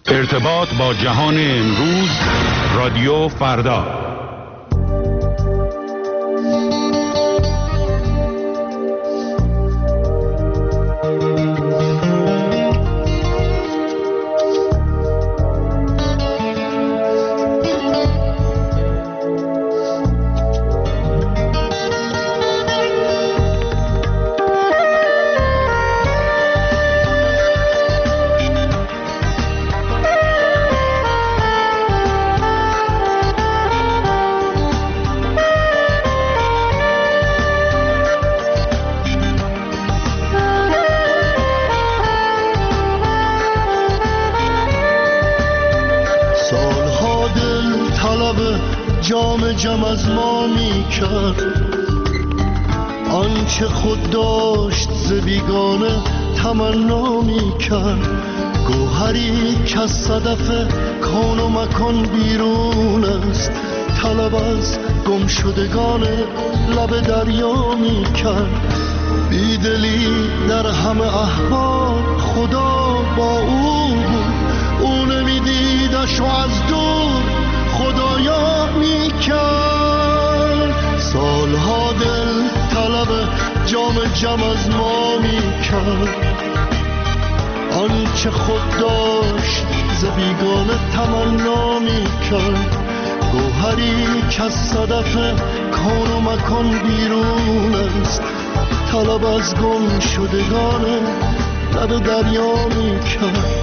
ارتباط با جهان امروز، رادیو فردا. جام از ما می کرد آنچه خود داشت ز بیگانه تمنا می کرد. گوهری که از صدف کون و مکان بیرون است، طلب از گم شدگان لب دریا می کرد. بیدلی در همه احوال خدا با او بود، او نمیدیدش و از دور خدایا می کرد. سالها دل طلب جام از ما می کرد آنچه خود داشت ز بیگانه تمنا می کرد. گوهری که از صدف کون و مکان بیرون است، طلب از گم شدگان لب دریا می کرد.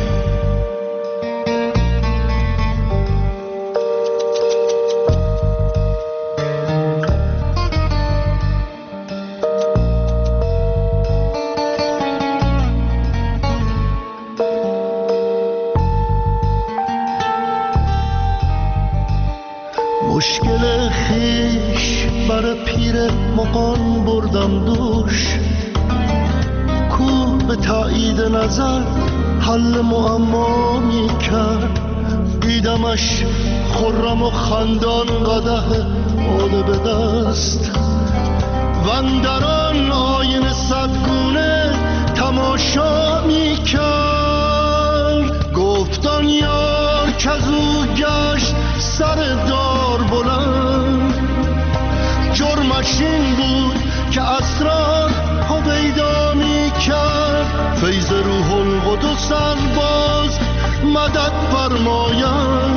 مشکل خیش بر پیر مغان بردم دوش، کو به تایید نظر حل معما می کرد. دیدمش خرم و خندان قدح باده به دست، و اندر آن آینه صدگونه تماشا می کرد. گفتان یار کزو گشت سر دار بلند، جرمش این بود که اسرار هویدا می کرد. فیض روح القدس باز مدد فرماید،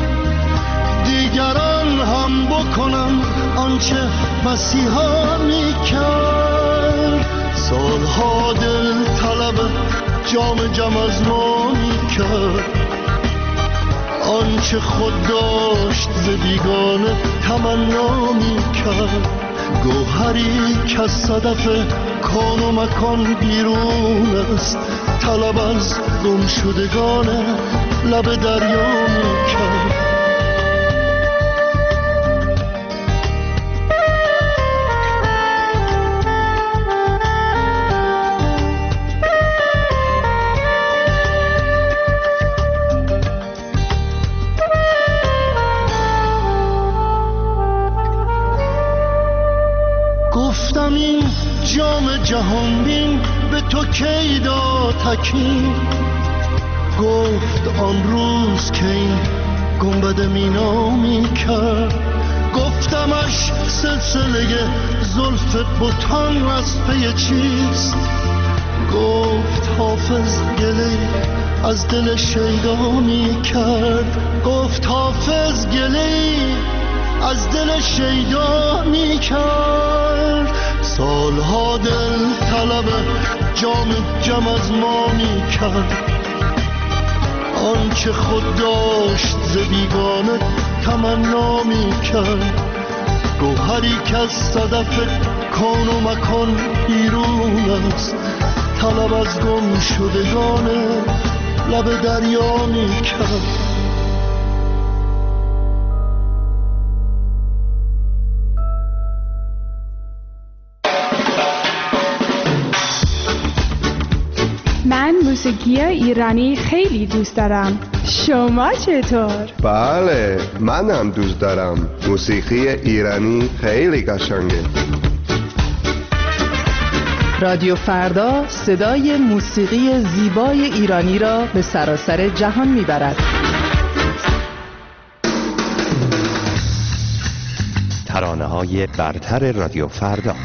دیگران هم بکنم آنچه مسیحا می کرد. سالها دل طلب جام از ما می کرد آنچه خود داشت ز بیگانه تمنا می کرد. گوهری که از صدف کون و مکان بیرون است، طلب از گم شدگان لب دریا می کرد. گفتم این جام جهان بین به تو کی داد تکین، گفت آن روز که این گنبد مینا می کرد. گفتمش سلسله زلف بتان از پی چیست، گفت حافظ گله از دل شیدا می کرد. گفت حافظ گله از دل شیدا می کرد. سالها دل طلب جام از ما می کرد آنچه خود داشت ز بیگانه تمنا می کرد. گوهری که از صدف کون و مکان بیرون است، طلب از گم شدگان لب دریا می کرد. من موسیقی ایرانی خیلی دوست دارم. شما چطور؟ بله، منم دوست دارم. موسیقی ایرانی خیلی قشنگه. رادیو فردا صدای موسیقی زیبای ایرانی را به سراسر جهان میبرد. ترانه‌های برتر رادیو فردا.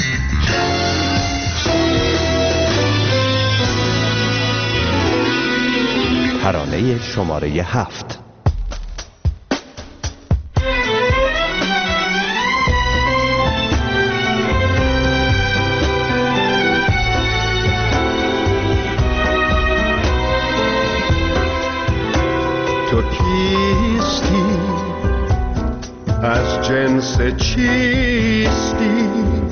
ترانه شماره 7. تو کیستی؟ از جنس چیستی؟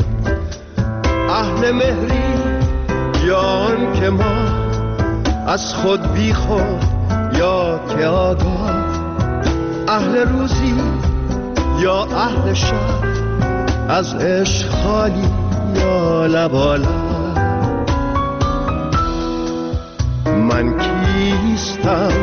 اهل مهری یا آن که ما از خود بی خود یا که آگاه؟ اهل روزی یا اهل شب؟ از عشق خالی یا لبالب؟ من کیستم؟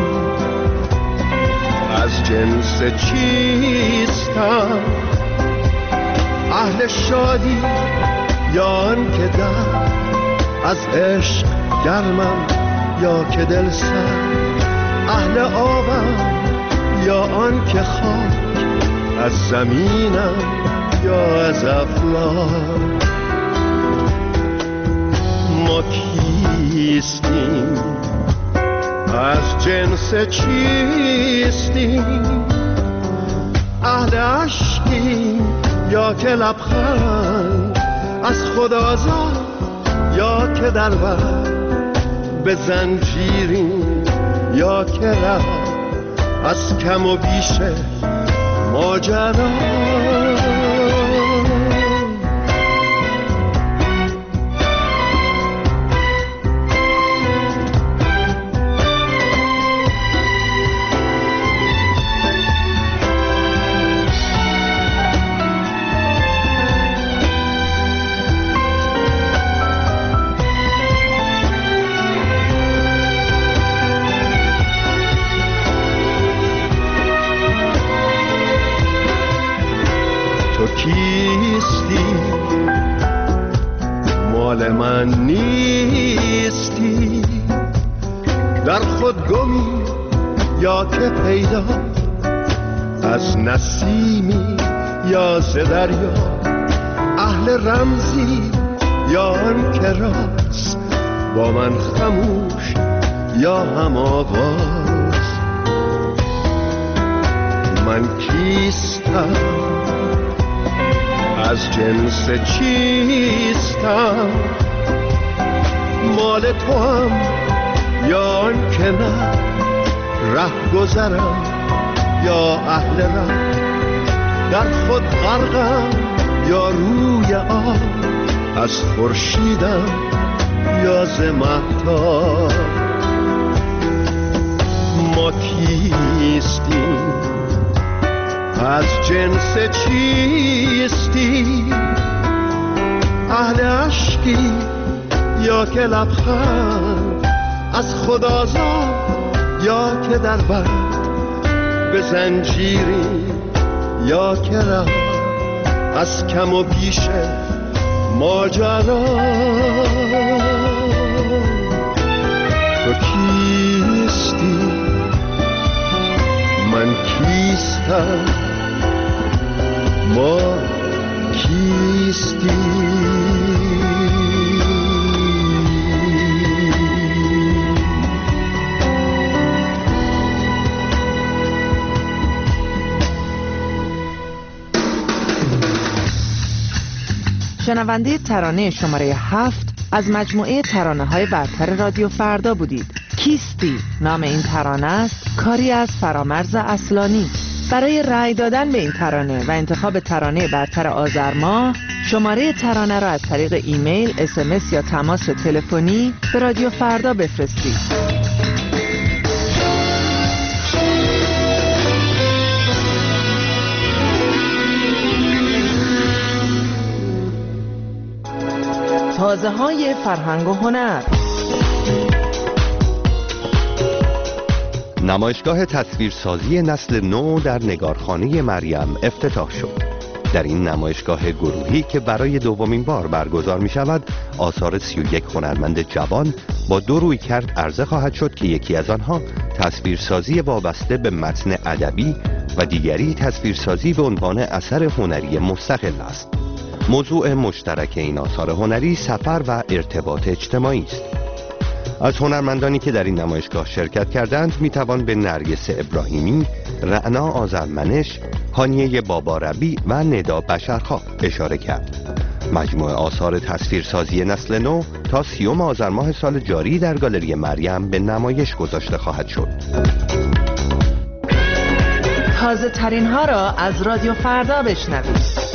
از جنس چیستم؟ اهل شادی یا آن که در از عشق گرمم یا که دل سر؟ اهل آبم یا آن که خاک از زمینم یا از افلاک؟ ما کیستیم؟ از جنس چیستیم؟ اهل عشقیم یا که لبخند از خود آزاد یا که در بر به زنجیریم یا که ره از کم و بیش ماجرا؟ کیستی؟ مال من نیستی؟ در خود گمی یا که پیدا؟ از نسیمی یا ز دریا؟ اهل رمزی یا آن که راست با من خموش یا هم آواز؟ من کیستم؟ از جنس چیستم؟ مال تو هم یا آن که نه ره گذرم یا اهل ره؟ در خود غرقم یا روی آب از خورشیدم یا ز مهتاب؟ ما کیستیم؟ از جنس چیستی؟ اهل عشقی یا که لبخند از خود آزاد یا که در بر به زنجیری یا که ره از کم و بیش ماجرا؟ تو کیستی؟ من کیستم؟ ما کیستی؟ شنونده ترانه شماره 7 از مجموعه ترانه‌های برتر رادیو فردا بودید. کیستی نام این ترانه است، کاری از فرامرز اصلانی. برای رأی دادن به این ترانه و انتخاب ترانه برتر آذر ماه، شماره ترانه را از طریق ایمیل، SMS یا تماس تلفنی به رادیو فردا بفرستید. تازه‌های فرهنگ و هنر. نمایشگاه تصویرسازی نسل نو در نگارخانه مریم افتتاح شد. در این نمایشگاه گروهی که برای دومین بار برگزار می شود، آثار 31 هنرمند جوان با دو رویکرد عرضه خواهد شد که یکی از آنها تصویرسازی وابسته به متن ادبی و دیگری تصویرسازی به عنوان اثر هنری مستقل است. موضوع مشترک این آثار هنری سفر و ارتباط اجتماعی است. از هنرمندانی که در این نمایشگاه شرکت کردند میتوان به نرگس ابراهیمی، رعنا آذرمنش، هانیه باباربی و ندا بشرخواه اشاره کرد. مجموعه آثار تصویرسازی نسل نو تا 30 آذر ماه سال جاری در گالری مریم به نمایش گذاشته خواهد شد. تازه ترین ها را از رادیو فردا بشنوید.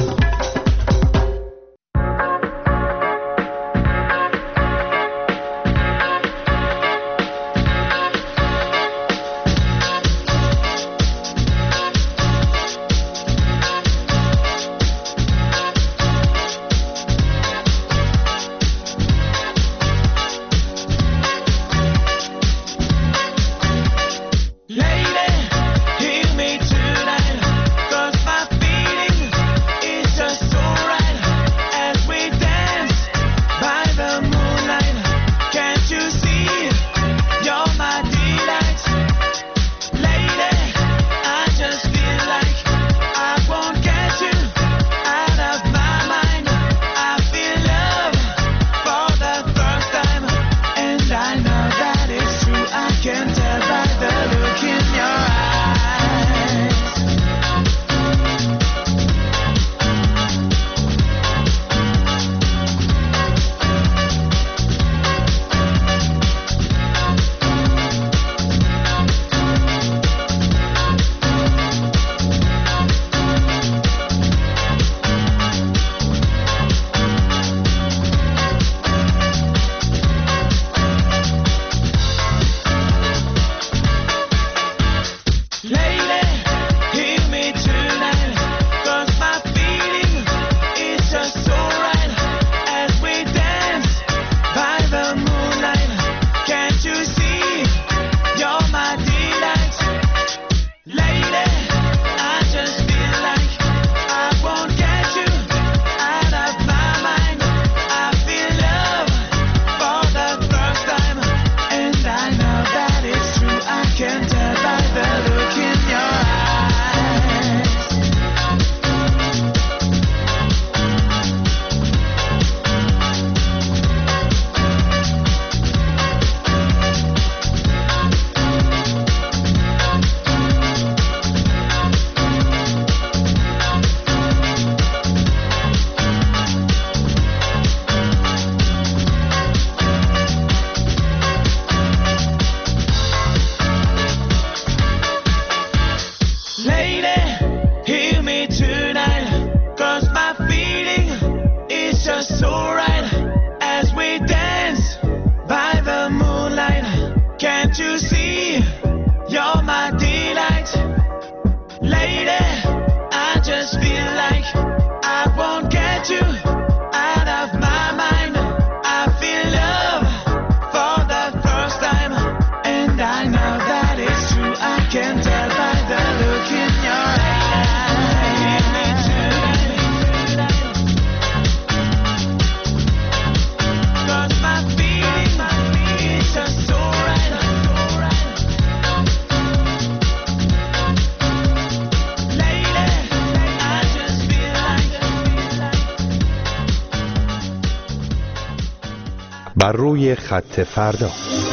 بر روی خط فردا.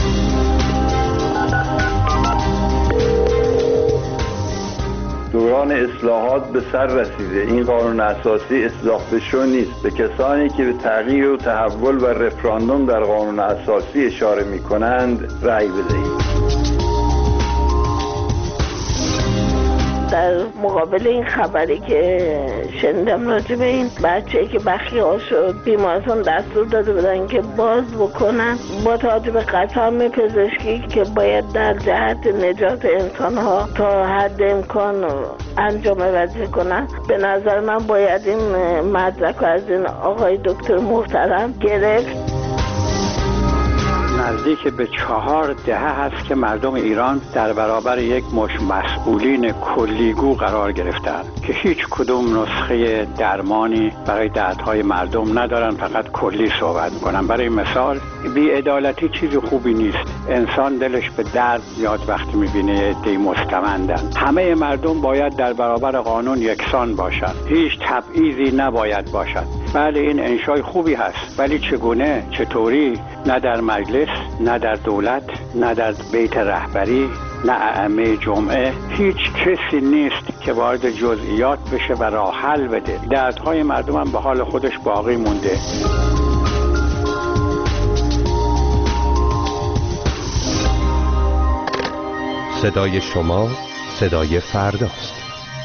دوران اصلاحات به سر رسیده. این قانون اساسی اصلاح بشو نیست. به کسانی که به تغییر و تحول و رفراندوم در قانون اساسی اشاره می کنند رأی بدهید. در مقابل این خبری که شنیدم راجع به این بچه‌ای که بخیه شد، بیمارستان دستور داده بودن که باز بکنن، با توجه به قطعه پزشکی که باید در جهت نجات انسان‌ها تا حد امکان انجام وظیفه کنن، به نظر من باید این مدرک از این آقای دکتر محترم گرفت. نزدیک به 4 دهه هست که مردم ایران در برابر یک مش مسئولین کلیگو قرار گرفتند که هیچ کدوم نسخه درمانی برای دردهای مردم ندارن، فقط کلی صحبت میکنن. برای مثال بی‌عدالتی چیز خوبی نیست. انسان دلش به درد میاد وقتی میبینه عده‌ای مستمندن. همه مردم باید در برابر قانون یکسان باشند. هیچ تبعیضی نباید باشد. بله این انشای خوبی هست، ولی چگونه؟ چطوری؟ نه در مجلس، نه در دولت، نه در بیت رهبری، نه ائمه جمعه. هیچ کسی نیست که وارد جزئیات بشه و راه حل بده. دردهای مردم هم به حال خودش باقی مونده. صدای شما صدای فرداست.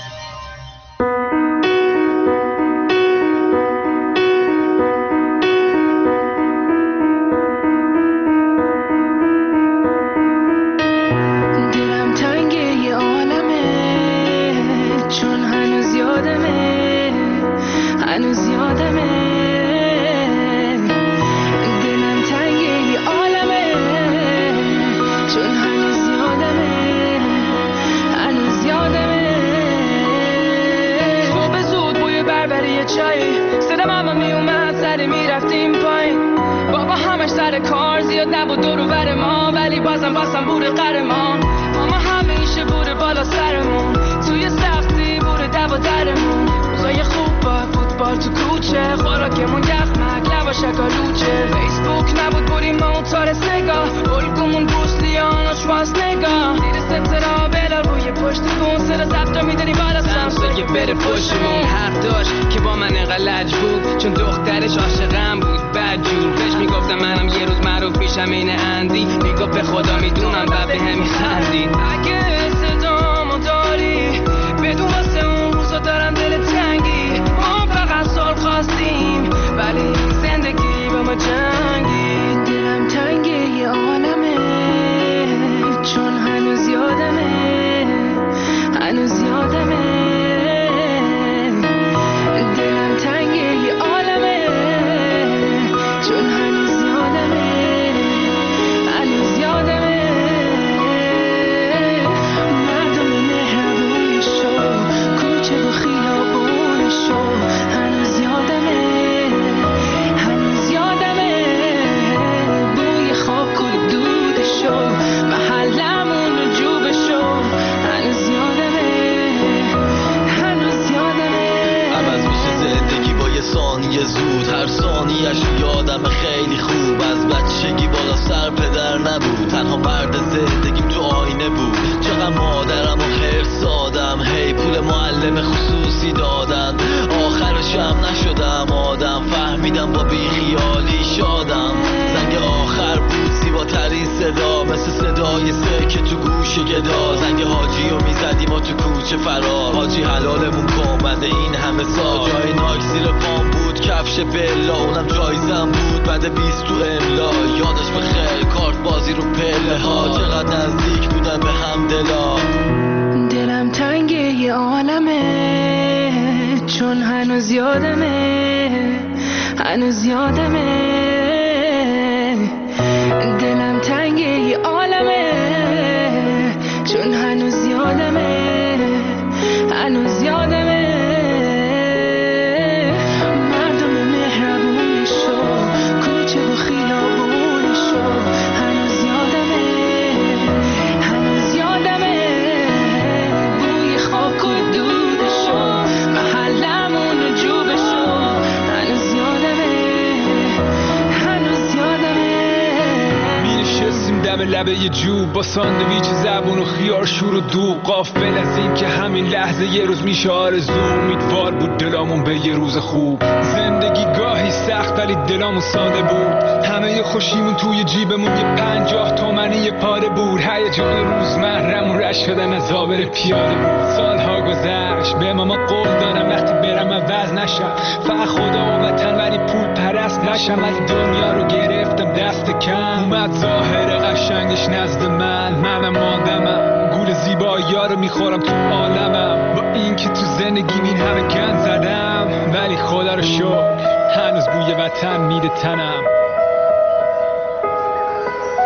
لبه جوب با ساندویچ زبون و خیار شور و دوغ، غافل از این که همین لحظه یه روز میشه آرزو. امیدوار بود دلامون به یه روز خوب. زندگی گاهی سخت ولی دلامون ساده بود. همه خوشیمون توی جیبمون یه 50 تومنی یه پاره بود. هیجان روزمره‌مون رشک شدن از آبر پیاده بود. سالها گذشت به ماما قول دارم وقتی برم عوض نشم، فقط خدا و وطن ولی پول پرست نشم. از دنیا رو گرفتم دست کم، اومد ظاهر قشنگش نزد منم آدمم. گول زیبایی‌ها رو میخورم تو عالمم. با این که تو زندگی این همه گند زدم، ولی خدا رو شکر هنوز بوی وطن میده تنم.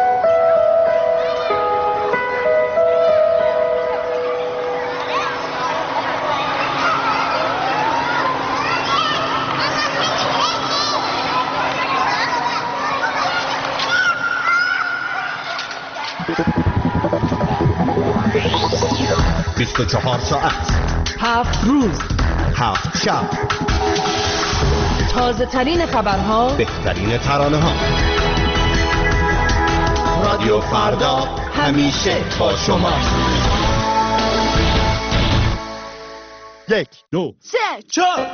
24 ساعت، 7 روز، 7 شب، تازه ترین خبرها، بهترین ترانه ها. رادیو فردا همیشه با شما. 1 2 3 4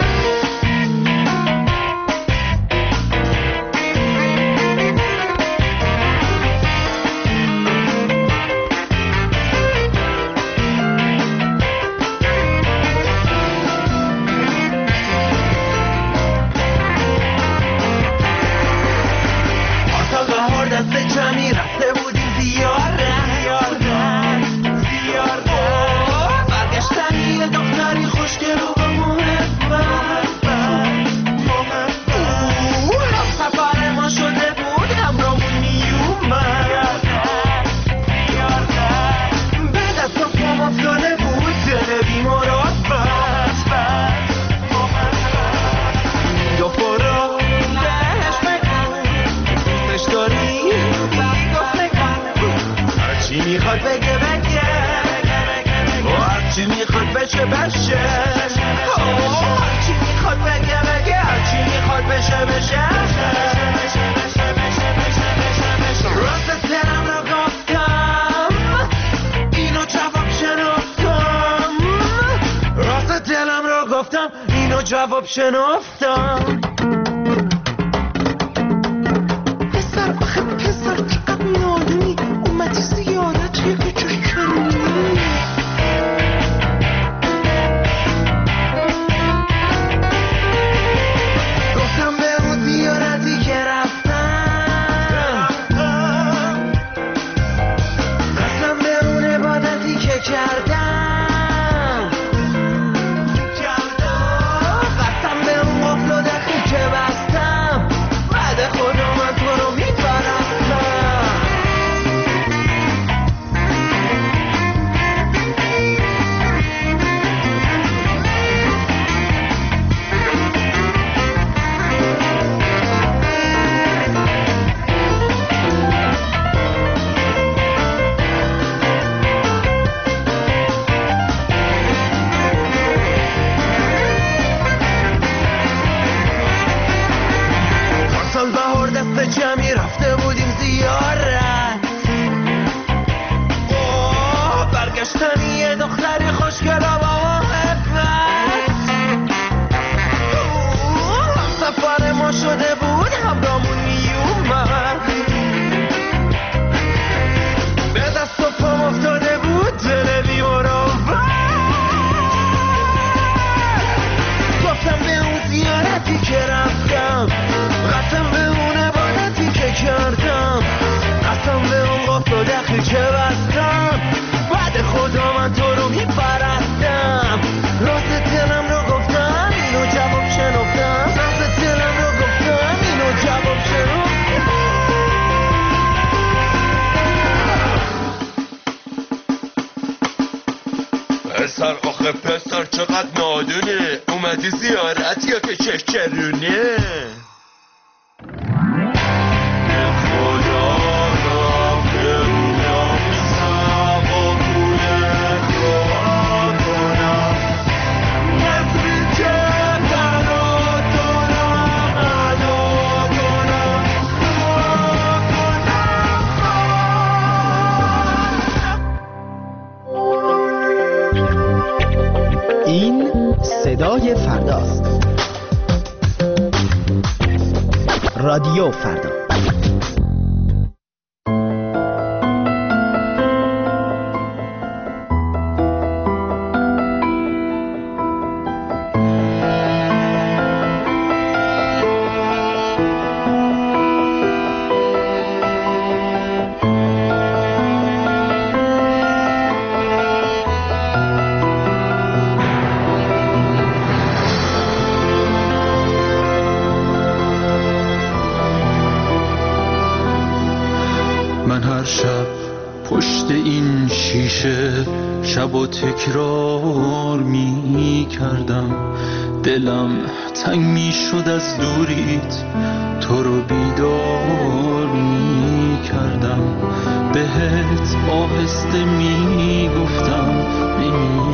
میخواد بگه هرچی میخواد بشه هرچی میخواد بگه هرچی میخواد بشه راست دلم رو گفتم اینو جواب شنفتم راست دلم رو گفتم اینو جواب شنفتم پسر آخه پسر چقدر نادونی اومدی زیارت یه چشکنی گفتم به اون زیارتی که رفتم قسم به اون عبادتی که کردم قسم به اون قفل و دخی که بستم بعد خودم من تو رو میپرستم جمعی رفته بودیم زیارت برگشتن یه دختری خوشگل با محبت سفر ما شده بود همرامون میومد به دست و پام افتاده بود دل بیمراوت گفتم به اون زیارتی که رفتم قسم به اون عبادتی که کردم قسم به اون قفل و دخی که بستم بعد خدا من تو رو میپرستم راست دلم رو گفتم اینو جواب شنفتم راست دلم رو گفتم اینو جواب شنفتم پسر آخه پسر چقدر نادونه اومدی زیارت یا که چشچرونه این صدای فرداست. رادیو فردا. شب و تکرار می کردم دلم تنگ می شد از دوریت تو رو بیدار می کردم بهت آهسته می گفتم نمی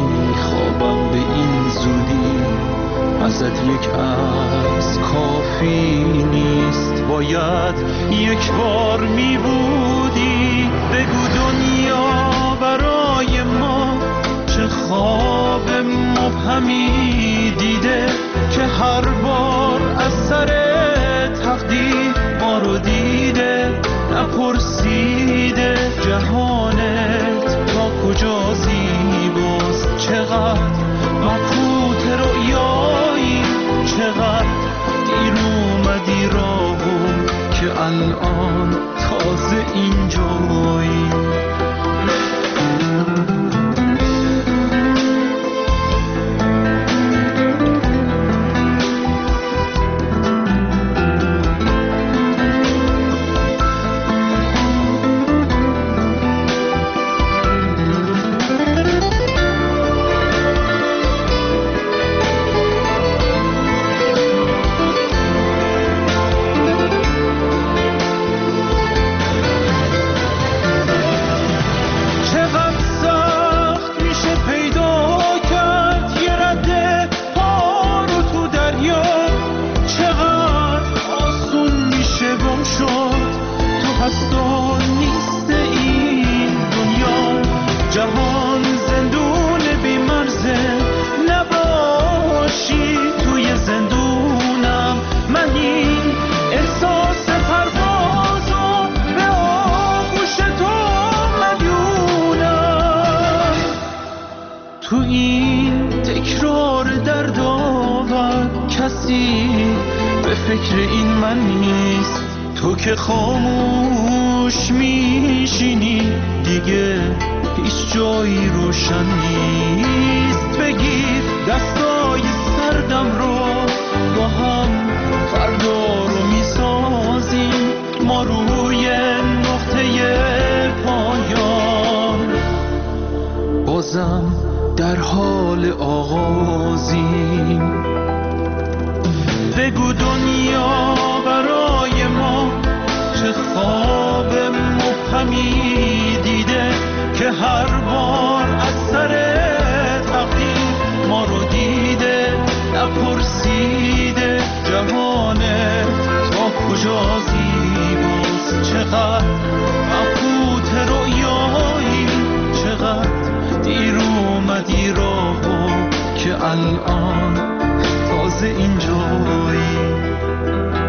ازت یک عکس کافی نیست، باید یک بار می بودی. بگو دنیا برای ما چه خواب مبهمی دیده که هر بار از سر تقدیر ما رو دیده. نپرسیده جهانت تا کجا زیباست، چقدر مبهوت رویایی، چقدر دیر اومدی راهو که الان تازه اینجایی. تو این تکرار دردآور کسی به فکر این من نیست. تو که خاموش میشینی دیگه هیچ جایی روشن نیست. بگیر دستای سردم رو با هم فردا رو میسازیم، ما روی نقطه پایان بازم در حال آغازیم. بگو دنیا برای ما چه خواب مبهمی دیده که هر بار از سر تقدیر ما رو دیده. نپرسیده جهانت تا کجا زیباست، چقدر مبهوت رویایی، چقدر دیر اومدی راهو که الان تازه اینجایی.